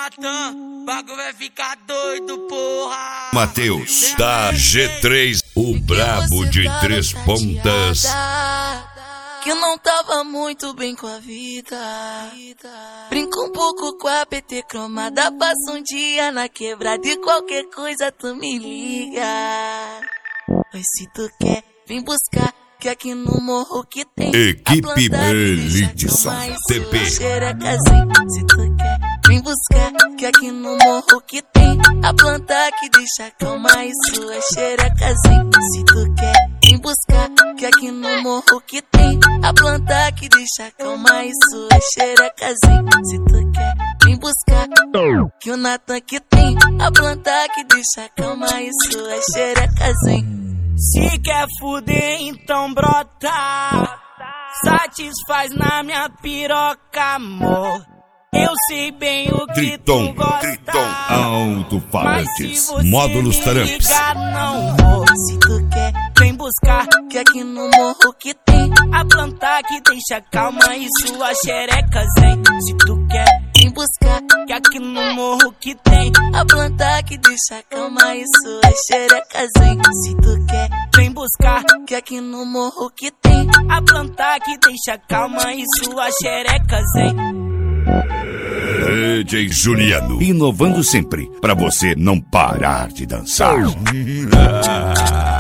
Natan, bagulho vai ficar doido, porra. Matheus, da G3, o brabo de três pontas. Que eu não tava muito bem com a vida. Brinco um pouco com a PT cromada. Passa um dia na quebrada e qualquer coisa tu me liga. Oi, se tu quer, vem buscar. Que aqui no morro que tem Equipe Eliteson TP. Xerecazinho, se tu quer, vem buscar. Que aqui no morro que tem a planta que deixa calma e sua xerecazinho. Se tu quer, vem buscar. Que aqui no morro que tem a planta que deixa calma e sua xerecazinho. Se tu quer, vem buscar. Que o Natan que tem a planta que deixa calma e sua xerecazinho. Se quer fuder, então brota. Satisfaz na minha piroca, amor. Eu sei bem o que tu gosta. Triton, alto-falantes, módulos Tramps. Não vou, se tu quer, vem buscar. Que aqui no morro que tem a planta que deixa calma e sua xereca zen. Se tu quer, vem buscar. Que aqui no morro que tem a planta que deixa calma e sua xereca zen. Se tu quer, vem buscar. Que aqui no morro que tem a planta que deixa calma e sua xereca zen. DJ Juliano, inovando sempre, pra você não parar de dançar.